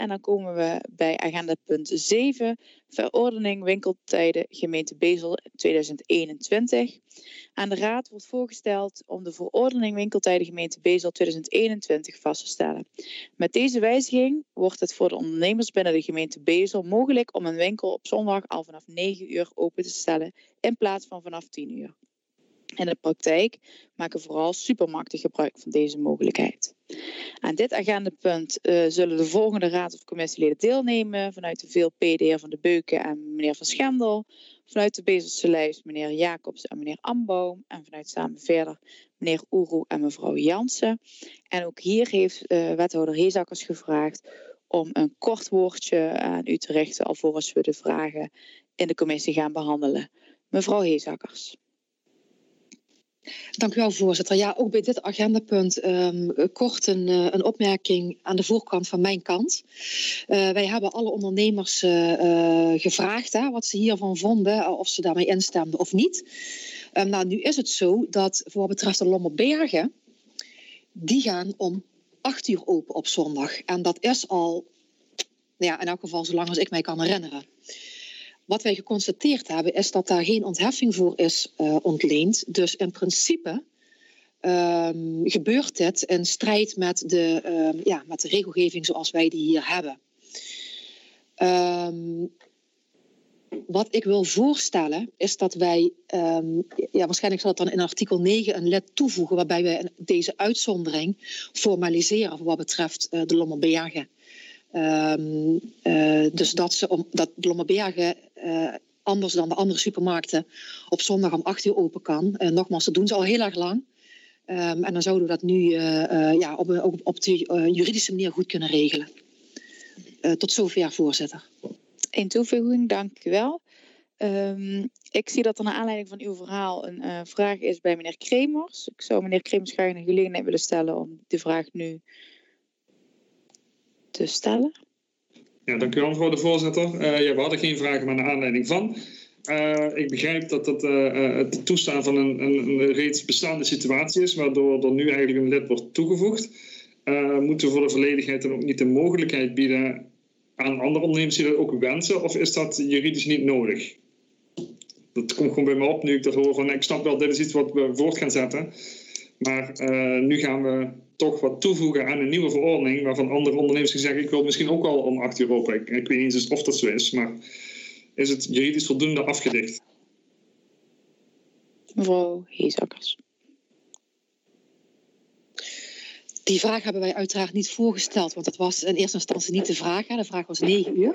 En dan komen we bij agenda punt 7, verordening winkeltijden gemeente Bezel 2021. Aan de Raad wordt voorgesteld om de verordening winkeltijden gemeente Bezel 2021 vast te stellen. Met deze wijziging wordt het voor de ondernemers binnen de gemeente Bezel mogelijk om een winkel op zondag al vanaf 9 uur open te stellen in plaats van vanaf 10 uur. In de praktijk maken vooral supermarkten gebruik van deze mogelijkheid. Aan dit agendapunt zullen de volgende raad- of commissieleden deelnemen. Vanuit de VLP de heer Van de Beuken en meneer Van Schendel. Vanuit de Bezelse lijst meneer Jacobs en meneer Amboom. En vanuit Samen Verder meneer Oeroe en mevrouw Jansen. En ook hier heeft wethouder Heesakkers gevraagd om een kort woordje aan u te richten alvorens we de vragen in de commissie gaan behandelen. Mevrouw Heesakkers. Dank u wel, voorzitter. Ja, ook bij dit agendapunt kort een opmerking aan de voorkant van mijn kant. Wij hebben alle ondernemers gevraagd wat ze hiervan vonden, of ze daarmee instemden of niet. Nou, nu is het zo dat voor wat betreft de Lommerbergen, die gaan om 8 uur open op zondag. En dat is al, in elk geval zolang als ik mij kan herinneren. Wat wij geconstateerd hebben is dat daar geen ontheffing voor is ontleend. Dus in principe gebeurt dit in strijd met de regelgeving zoals wij die hier hebben. Wat ik wil voorstellen is dat wij, waarschijnlijk zal het dan in artikel 9 een lid toevoegen waarbij wij deze uitzondering formaliseren voor wat betreft de Lommerbergen. Dus dat de Lommerbergen anders dan de andere supermarkten op zondag om 8 uur open kan. Nogmaals, dat doen ze al heel erg lang. En dan zouden we dat nu op de juridische manier goed kunnen regelen. Tot zover, voorzitter. Een toevoeging, dank u wel. Ik zie dat er naar aanleiding van uw verhaal een vraag is bij meneer Kremers. Ik zou meneer Kremers graag een gelegenheid willen stellen om de vraag nu te stellen. Ja, dank u wel, mevrouw de voorzitter. We hadden geen vragen, maar naar aanleiding van. Ik begrijp dat dat het toestaan van een reeds bestaande situatie is, waardoor er nu eigenlijk een lid wordt toegevoegd. Moeten we voor de volledigheid dan ook niet de mogelijkheid bieden aan andere ondernemers die dat ook wensen, of is dat juridisch niet nodig? Dat komt gewoon bij me op nu ik dat hoor van, ik snap wel, dit is iets wat we voort gaan zetten. Maar nu gaan we toch wat toevoegen aan een nieuwe verordening, waarvan andere ondernemers zeggen, ik wil misschien ook wel om 8 uur open. Ik weet niet eens of dat zo is, maar is het juridisch voldoende afgedicht? Mevrouw Heesakkers. Die vraag hebben wij uiteraard niet voorgesteld, want dat was in eerste instantie niet de vraag. De vraag was 9 uur.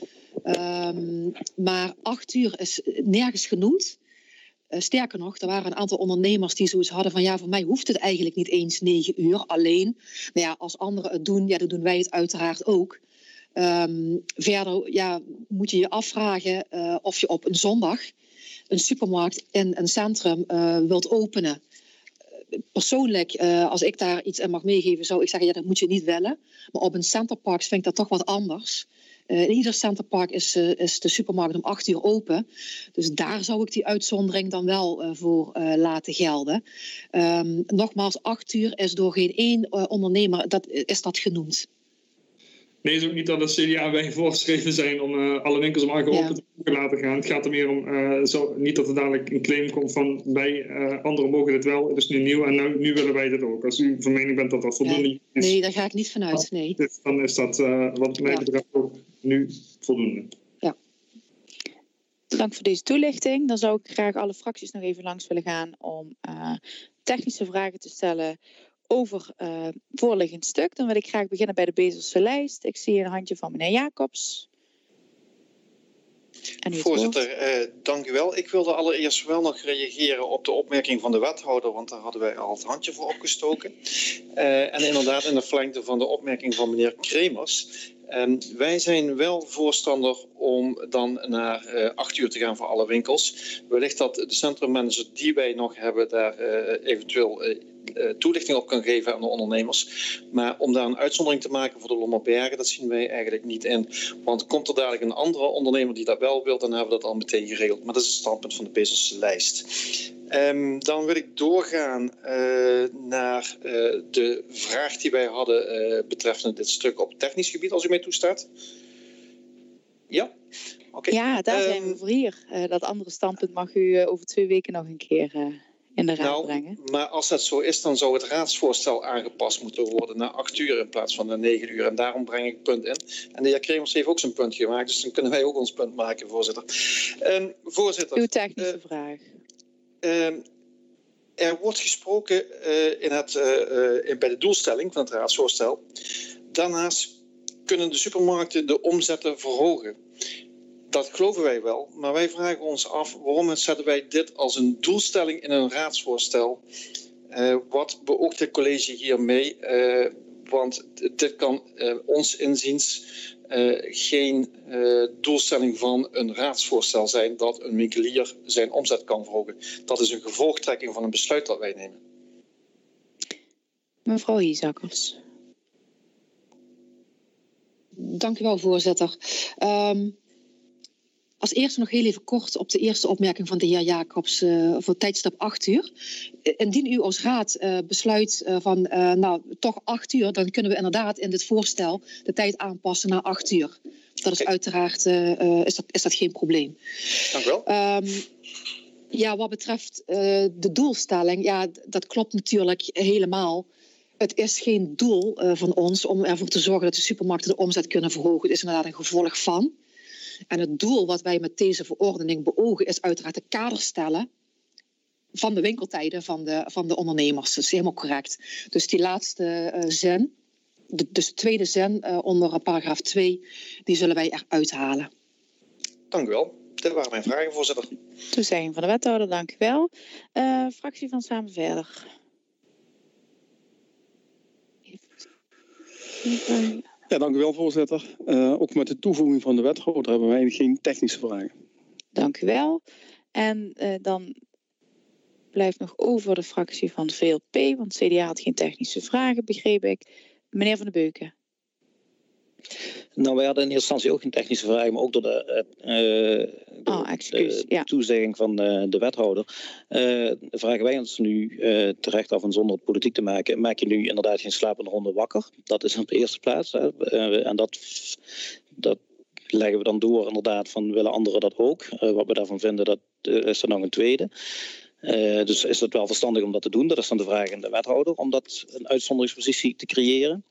Maar 8 uur is nergens genoemd. Sterker nog, er waren een aantal ondernemers die zoiets hadden van, voor mij hoeft het eigenlijk niet eens 9 uur. Alleen, als anderen het doen, dan doen wij het uiteraard ook. Verder moet je je afvragen of je op een zondag een supermarkt in een centrum wilt openen. Persoonlijk, als ik daar iets in mag meegeven, zou ik zeggen, dat moet je niet willen. Maar op een centerpark vind ik dat toch wat anders. In ieder centerpark is de supermarkt om 8 uur open. Dus daar zou ik die uitzondering dan wel voor laten gelden. Nogmaals, 8 uur is door geen één ondernemer is dat genoemd. Nee, het is ook niet dat het CDA wij voorgeschreven zijn om alle winkels om 8 uur open te laten gaan. Het gaat er meer om, niet dat er dadelijk een claim komt van wij, anderen mogen dit wel, het is nu nieuw en nu willen wij dit ook. Als u van mening bent dat dat voldoende is. Nee, daar ga ik niet vanuit, nee. Dan is dat wat mij betreft ook nu voldoende. Ja. Dank voor deze toelichting. Dan zou ik graag alle fracties nog even langs willen gaan om technische vragen te stellen over voorliggend stuk. Dan wil ik graag beginnen bij de Bezelse lijst. Ik zie een handje van meneer Jacobs. Voorzitter, dank u wel. Ik wilde allereerst wel nog reageren op de opmerking van de wethouder, want daar hadden wij al het handje voor opgestoken. En inderdaad in de verlengde van de opmerking van meneer Kremers. Wij zijn wel voorstander om dan naar 8 uur te gaan voor alle winkels. Wellicht dat de centrummanager die wij nog hebben daar eventueel toelichting op kan geven aan de ondernemers. Maar om daar een uitzondering te maken voor de Lommerbergen, dat zien wij eigenlijk niet in. Want komt er dadelijk een andere ondernemer die dat wel wil, dan hebben we dat al meteen geregeld. Maar dat is het standpunt van de Bezelse lijst. Dan wil ik doorgaan naar de vraag die wij hadden betreffende dit stuk op technisch gebied, als u mij toestaat. Ja? Okay. Ja, daar zijn we voor hier. Dat andere standpunt mag u over 2 weken nog een keer in de raad brengen. Maar als dat zo is, dan zou het raadsvoorstel aangepast moeten worden naar 8 uur in plaats van naar 9 uur. En daarom breng ik het punt in. En de heer Kremers heeft ook zijn punt gemaakt, dus dan kunnen wij ook ons punt maken, voorzitter. Voorzitter. Uw technische vraag. Er wordt gesproken bij de doelstelling van het raadsvoorstel. Daarnaast kunnen de supermarkten de omzetten verhogen. Dat geloven wij wel, maar wij vragen ons af waarom zetten wij dit als een doelstelling in een raadsvoorstel. Wat beoogt het college hiermee? Want dit kan ons inziens geen doelstelling van een raadsvoorstel zijn dat een winkelier zijn omzet kan verhogen. Dat is een gevolgtrekking van een besluit dat wij nemen. Mevrouw Hiezakers. Dank u wel, voorzitter. Als eerste nog heel even kort op de eerste opmerking van de heer Jacobs voor tijdstip 8 uur. Indien u als raad besluit van toch 8 uur, dan kunnen we inderdaad in dit voorstel de tijd aanpassen naar 8 uur. Dat is uiteraard is dat geen probleem. Dank u wel. Ja, wat betreft de doelstelling, ja, dat klopt natuurlijk helemaal. Het is geen doel van ons om ervoor te zorgen dat de supermarkten de omzet kunnen verhogen. Het is inderdaad een gevolg van. En het doel wat wij met deze verordening beogen is uiteraard de kader stellen van de winkeltijden van de ondernemers. Dat is helemaal correct. Dus die laatste zin, dus de tweede zin onder paragraaf 2, die zullen wij eruit halen. Dank u wel. Dat waren mijn vragen, voorzitter. Toezegging van de wethouder, dank u wel. Fractie van Samen Verder. Ja, dank u wel, voorzitter. Ook met de toevoeging van de wethouder hebben wij geen technische vragen. Dank u wel. En dan blijft nog over de fractie van VLP, want CDA had geen technische vragen, begreep ik. Meneer Van den Beuken. Nou, wij hadden in eerste instantie ook geen technische vragen, maar ook door de toezegging van de wethouder. Vragen wij ons nu terecht af en zonder het politiek te maken. Maak je nu inderdaad geen slapende honden wakker? Dat is op de eerste plaats. En dat leggen we dan door inderdaad van willen anderen dat ook. Wat we daarvan vinden, dat is er nog een tweede. Dus is het wel verstandig om dat te doen? Dat is dan de vraag aan de wethouder, om dat een uitzonderingspositie te creëren.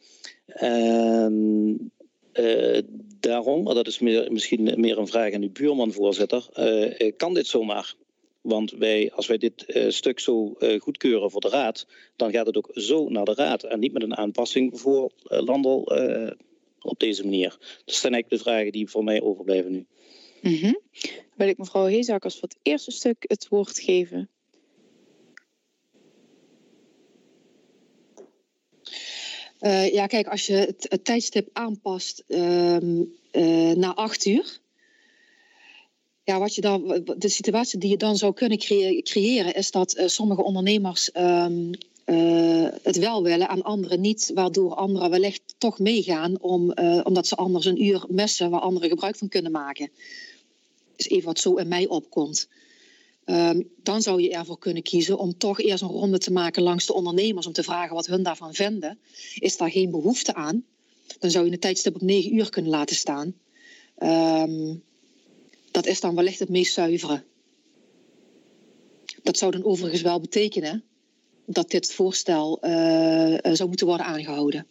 Daarom, maar dat is misschien meer een vraag aan uw buurman, voorzitter, kan dit zomaar? Want als wij dit stuk zo goedkeuren voor de raad, dan gaat het ook zo naar de raad en niet met een aanpassing voor Landel op deze manier. Dus dat zijn eigenlijk de vragen die voor mij overblijven nu. Wil ik mevrouw Heezakers voor het eerste stuk het woord geven? Ja, kijk, als je het tijdstip aanpast naar 8 uur. Ja, de situatie die je dan zou kunnen creëren is dat sommige ondernemers het wel willen en anderen niet. Waardoor anderen wellicht toch meegaan omdat ze anders een uur missen waar anderen gebruik van kunnen maken. Dat is even wat zo in mij opkomt. Dan zou je ervoor kunnen kiezen om toch eerst een ronde te maken langs de ondernemers om te vragen wat hun daarvan vinden. Is daar geen behoefte aan? Dan zou je een tijdstip op 9 uur kunnen laten staan. Dat is dan wellicht het meest zuivere. Dat zou dan overigens wel betekenen dat dit voorstel zou moeten worden aangehouden.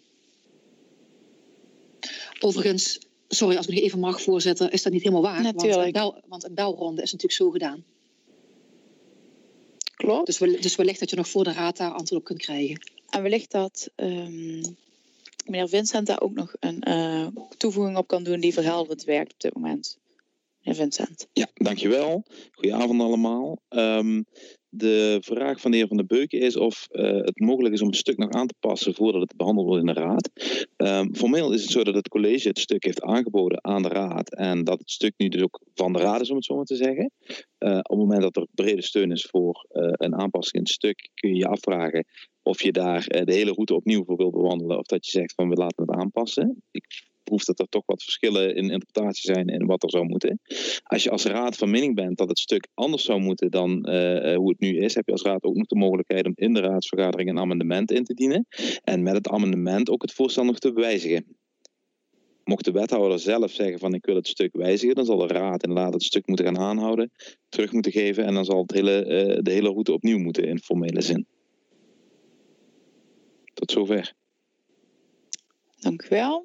Overigens, sorry als ik nog even mag, voorzitter, is dat niet helemaal waar. Natuurlijk. Want een belronde is natuurlijk zo gedaan. Klopt. Dus wellicht dat je nog voor de raad daar antwoord op kunt krijgen. En wellicht dat meneer Vincent daar ook nog een toevoeging op kan doen die verhelderend werkt op dit moment. Meneer Vincent. Ja, dankjewel. Goedenavond allemaal. De vraag van de heer Van den Beuken is of het mogelijk is om een stuk nog aan te passen voordat het behandeld wordt in de raad. Formeel is het zo dat het college het stuk heeft aangeboden aan de raad en dat het stuk nu dus ook van de raad is, om het zo maar te zeggen. Op het moment dat er brede steun is voor een aanpassing in het stuk, kun je je afvragen of je daar de hele route opnieuw voor wil bewandelen of dat je zegt van we laten het aanpassen. Ik proef dat er toch wat verschillen in interpretatie zijn in wat er zou moeten. Als je als raad van mening bent dat het stuk anders zou moeten dan hoe het nu is, heb je als raad ook nog de mogelijkheid om in de raadsvergadering een amendement in te dienen. En met het amendement ook het voorstel nog te wijzigen. Mocht de wethouder zelf zeggen van ik wil het stuk wijzigen, dan zal de raad inderdaad het stuk moeten gaan aanhouden, terug moeten geven en dan zal de hele route opnieuw moeten in formele zin. Tot zover. Dank u wel.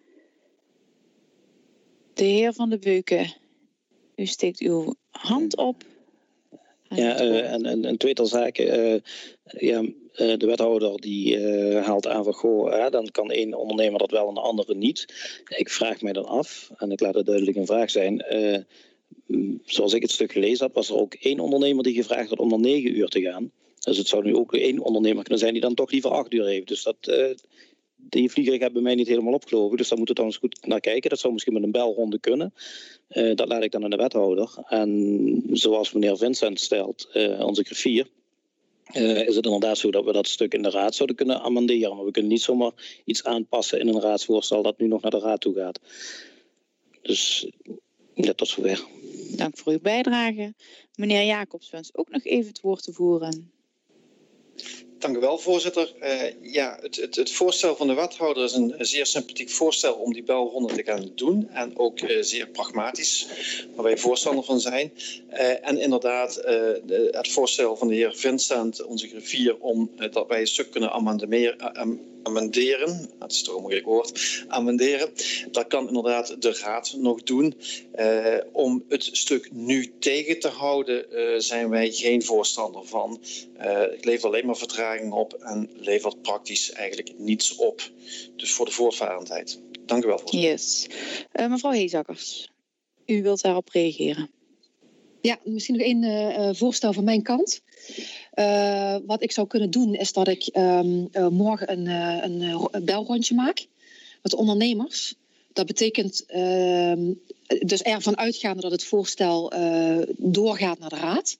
De heer Van de Beuken, u steekt uw hand op. Ja, en een tweetal zaken. De wethouder die haalt aan van goh, dan kan één ondernemer dat wel en de andere niet. Ik vraag mij dan af, en ik laat het duidelijk een vraag zijn. Zoals ik het stuk gelezen had, was er ook één ondernemer die gevraagd had om dan 9 uur te gaan. Dus het zou nu ook één ondernemer kunnen zijn die dan toch liever 8 uur heeft. Dus die vlieger hebben mij niet helemaal opgelogen. Dus daar moeten we dan eens goed naar kijken. Dat zou misschien met een belronde kunnen. Dat laat ik dan aan de wethouder. En zoals meneer Vincent stelt, onze griffier, is het inderdaad zo dat we dat stuk in de raad zouden kunnen amenderen. Maar we kunnen niet zomaar iets aanpassen in een raadsvoorstel dat nu nog naar de raad toe gaat. Dus ja, tot zover. Dank voor uw bijdrage. Meneer Jacobs wens ook nog even het woord te voeren. Dank u wel, voorzitter. Het voorstel van de wethouder is een zeer sympathiek voorstel om die belronde te gaan doen. En ook zeer pragmatisch, waar wij voorstander van zijn. En inderdaad, het voorstel van de heer Vincent, onze griffier, om dat wij een stuk kunnen amenderen. Dat is toch een moeilijk woord. Amenderen. Dat kan inderdaad de raad nog doen. Om het stuk nu tegen te houden, zijn wij geen voorstander van. Het levert alleen maar vertraging op en levert praktisch eigenlijk niets op. Dus voor de voortvarendheid. Dank u wel, voorzitter. Yes. Mevrouw Heesakkers, u wilt daarop reageren. Ja, misschien nog één voorstel van mijn kant. Wat ik zou kunnen doen is dat ik morgen een belrondje maak met ondernemers. Dat betekent dus ervan uitgaande dat het voorstel doorgaat naar de raad.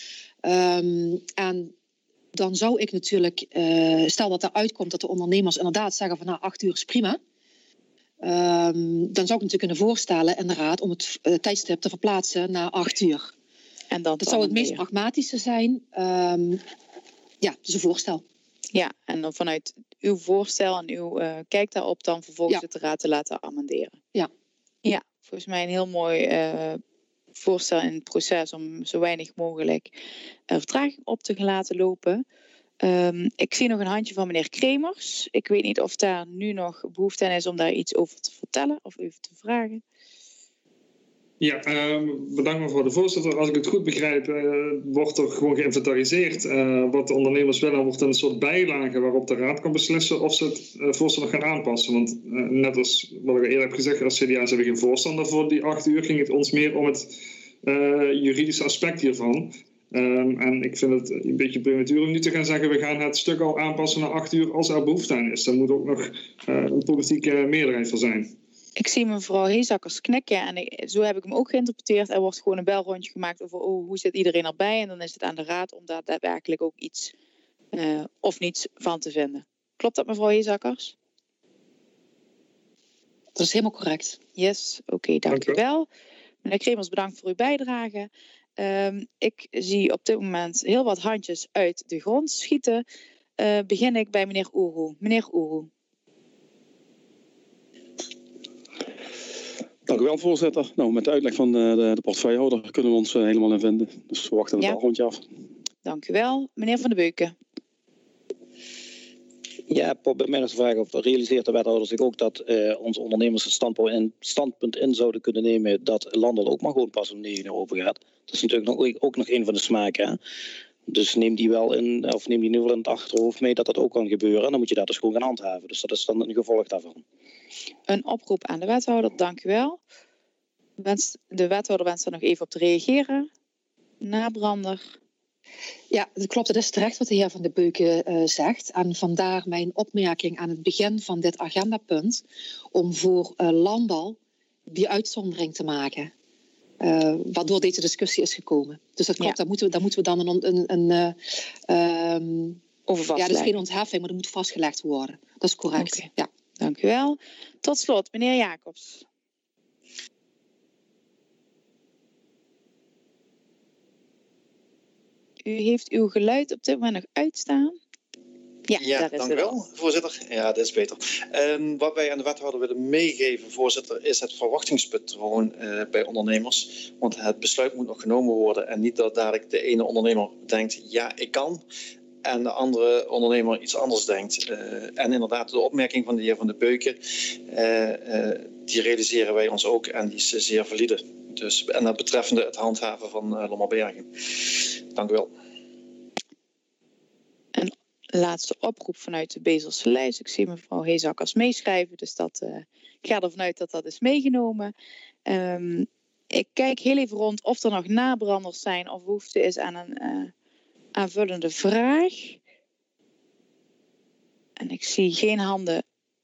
En dan zou ik natuurlijk, stel dat eruit komt dat de ondernemers inderdaad zeggen van 8 uur is prima. Dan zou ik natuurlijk kunnen voorstellen in de raad om het tijdstip te verplaatsen naar 8 uur. En dat zou het meest pragmatische zijn. Dus een voorstel. Ja, en dan vanuit uw voorstel en uw kijk daarop dan vervolgens de raad te laten amenderen. Ja, volgens mij een heel mooi voorstel in het proces om zo weinig mogelijk vertraging op te laten lopen. Ik zie nog een handje van meneer Kremers. Ik weet niet of daar nu nog behoefte aan is om daar iets over te vertellen of even te vragen. Ja, bedankt mevrouw de voorzitter. Als ik het goed begrijp, wordt er gewoon geïnventariseerd wat de ondernemers willen. Wordt een soort bijlage waarop de raad kan beslissen of ze het voorstel nog gaan aanpassen. Want net als wat ik eerder heb gezegd, als CDA zijn we geen voorstander voor die 8 uur. Ging het ons meer om het juridische aspect hiervan. En ik vind het een beetje prematuur om nu te gaan zeggen, we gaan het stuk al aanpassen naar 8 uur als er behoefte aan is. Daar moet ook nog een politieke meerderheid voor zijn. Ik zie mevrouw Heesakkers knikken en zo heb ik hem ook geïnterpreteerd. Er wordt gewoon een belrondje gemaakt over hoe zit iedereen erbij. En dan is het aan de raad om daar daadwerkelijk ook iets of niets van te vinden. Klopt dat, mevrouw Heesakkers? Dat is helemaal correct. Yes, oké, dank u wel. Meneer Kremers, bedankt voor uw bijdrage. Ik zie op dit moment heel wat handjes uit de grond schieten. Begin ik bij meneer Oeroe. Meneer Oeroe. Dank u wel, voorzitter. Nou, met de uitleg van de portefeuillehouder kunnen we ons helemaal in vinden. Dus we wachten het belrondje af. Dank u wel. Meneer Van de Beuken. Ja, bij mij is de vraag of realiseert de wethouder zich ook dat onze ondernemers het standpunt in zouden kunnen nemen dat Landel ook maar gewoon pas om 9 uur open gaat. Dat is natuurlijk ook nog een van de smaken. Hè? Dus neem die wel in, of neem die nu wel in het achterhoofd mee dat dat ook kan gebeuren. En dan moet je dat dus gewoon gaan handhaven. Dus dat is dan een gevolg daarvan. Een oproep aan de wethouder, dank u wel. De wethouder wenst er nog even op te reageren. Nabrander. Ja, dat klopt. Het is terecht wat de heer Van de Beuken zegt. En vandaar mijn opmerking aan het begin van dit agendapunt om voor Landal die uitzondering te maken. Waardoor deze discussie is gekomen. Dus dat klopt, daar moeten we dan over vastleggen. Ja, dat is geen ontheffing, maar dat moet vastgelegd worden. Dat is correct. Okay. Ja. Dank u wel. Tot slot, meneer Jacobs. U heeft uw geluid op dit moment nog uitstaan. Ja, daar is dank het u al. wel, voorzitter. Ja, dat is beter. Wat wij aan de wethouder willen meegeven, voorzitter, is het verwachtingspatroon bij ondernemers. Want het besluit moet nog genomen worden en niet dat dadelijk de ene ondernemer denkt, ja, ik kan. En de andere ondernemer iets anders denkt. En inderdaad, de opmerking van de heer Van de Beuken, die realiseren wij ons ook en die is zeer valide. Dus, en dat betreffende het handhaven van Lommerbergen. Dank u wel. Een laatste oproep vanuit de Bezelse lijst. Ik zie mevrouw Heesakkers meeschrijven, dus ik ga ervan uit dat dat is meegenomen. Ik kijk heel even rond of er nog nabranders zijn of behoefte is aan een aanvullende vraag. En ik zie geen handen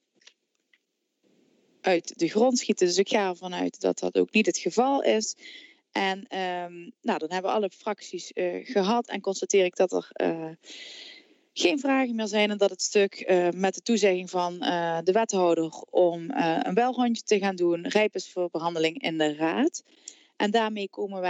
uit de grond schieten, dus ik ga ervan uit dat dat ook niet het geval is. En dan hebben alle fracties gehad en constateer ik dat er geen vragen meer zijn en dat het stuk met de toezegging van de wethouder om een belrondje te gaan doen rijp is voor behandeling in de raad. En daarmee komen wij